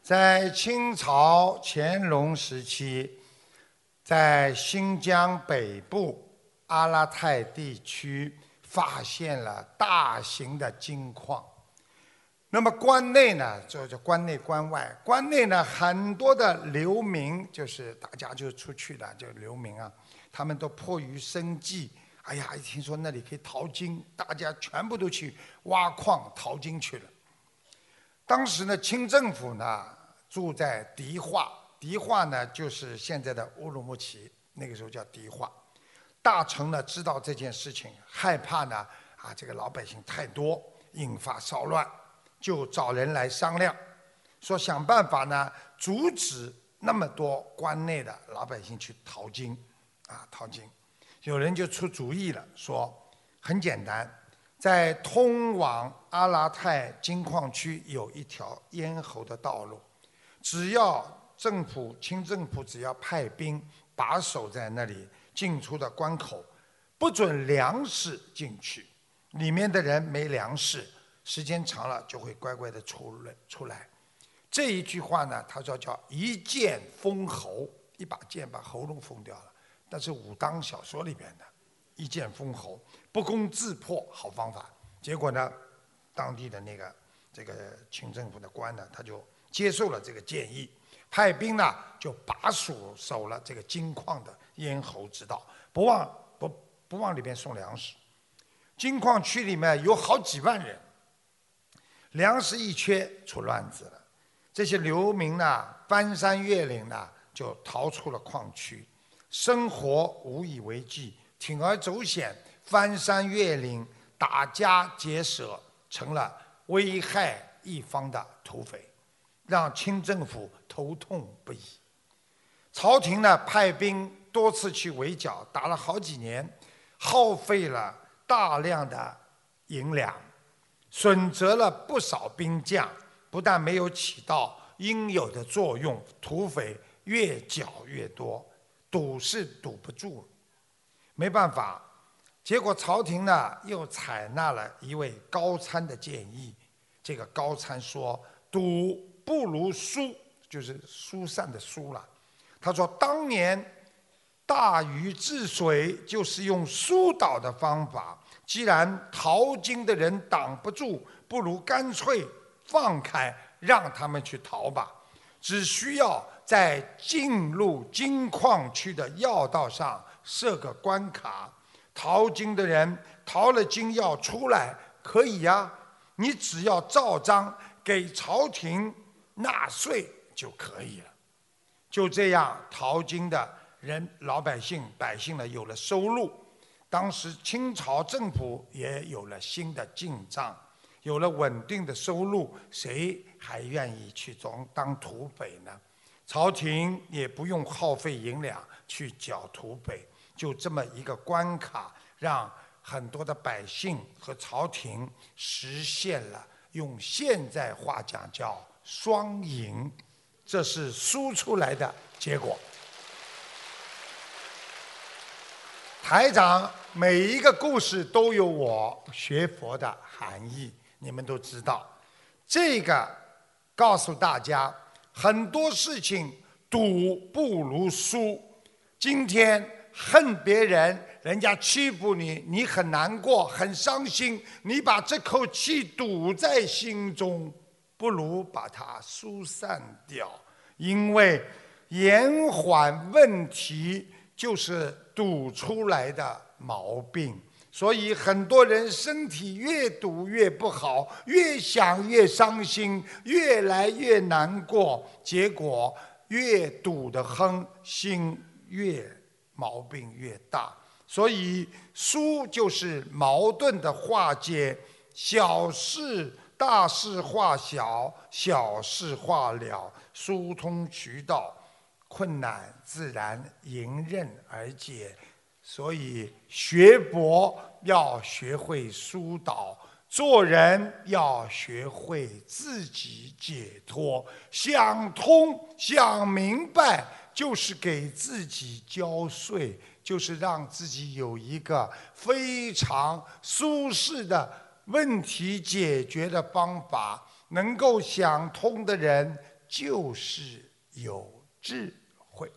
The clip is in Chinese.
在清朝乾隆时期，在新疆北部阿拉泰地区发现了大型的金矿。那么关内呢，就关内关外，关内呢很多的流民，就是大家就出去了，就流民啊，他们都迫于生计，哎呀，一听说那里可以淘金，大家全部都去挖矿淘金去了。当时呢，清政府呢住在迪化，迪化呢就是现在的乌鲁木齐，那个时候叫迪化。大臣呢知道这件事情，害怕呢这个老百姓太多，引发骚乱，就找人来商量，说想办法呢阻止那么多关内的老百姓去淘金，淘金。有人就出主意了，说很简单，在通往阿拉泰金矿区有一条咽喉的道路，只要清政府只要派兵把守在那里进出的关口，不准粮食进去，里面的人没粮食，时间长了就会乖乖的出来。这一句话呢，他说叫一剑封喉，一把剑把喉咙封掉了。但是武当小说里面的一剑封喉，不攻自破，好方法。结果呢，当地的这个清政府的官呢，他就接受了这个建议，派兵呢就把守了这个金矿的咽喉之道，不往里边送粮食。金矿区里面有好几万人，粮食一缺出乱子了。这些流民呢，翻山越岭呢，就逃出了矿区，生活无以为继，铤而走险，翻山越岭，打家劫舍，成了危害一方的土匪，让清政府头痛不已。朝廷呢派兵多次去围剿，打了好几年，耗费了大量的银两，损折了不少兵将，不但没有起到应有的作用，土匪越剿越多，堵是堵不住。没办法，结果朝廷呢又采纳了一位高参的建议。这个高参说，堵不如疏，就是疏散的疏了。他说当年大禹治水就是用疏导的方法，既然淘金的人挡不住，不如干脆放开，让他们去淘吧。只需要在进入金矿区的要道上设个关卡，淘金的人淘了金要出来可以呀，你只要照章给朝廷纳税就可以了。就这样，淘金的人百姓呢有了收入。当时清朝政府也有了新的进账，有了稳定的收入，谁还愿意去当土匪呢？朝廷也不用耗费银两去剿土匪，就这么一个关卡，让很多的百姓和朝廷实现了用现在话讲叫双赢，这是输出来的结果。台长每一个故事都有我学佛的含义，你们都知道。这个告诉大家，很多事情赌不如输。今天恨别人，人家欺负你，你很难过很伤心，你把这口气堵在心中，不如把它疏散掉。因为延缓问题就是堵出来的毛病，所以很多人身体越堵越不好，越想越伤心，越来越难过，结果越堵得很，心越毛病越大。所以疏就是矛盾的化解，小事大事化小，小事化了，疏通渠道，困难自然迎刃而解。所以学佛要学会疏导，做人要学会自己解脱。想通想明白，就是给自己交税，就是让自己有一个非常舒适的问题解决的方法。能够想通的人就是有志。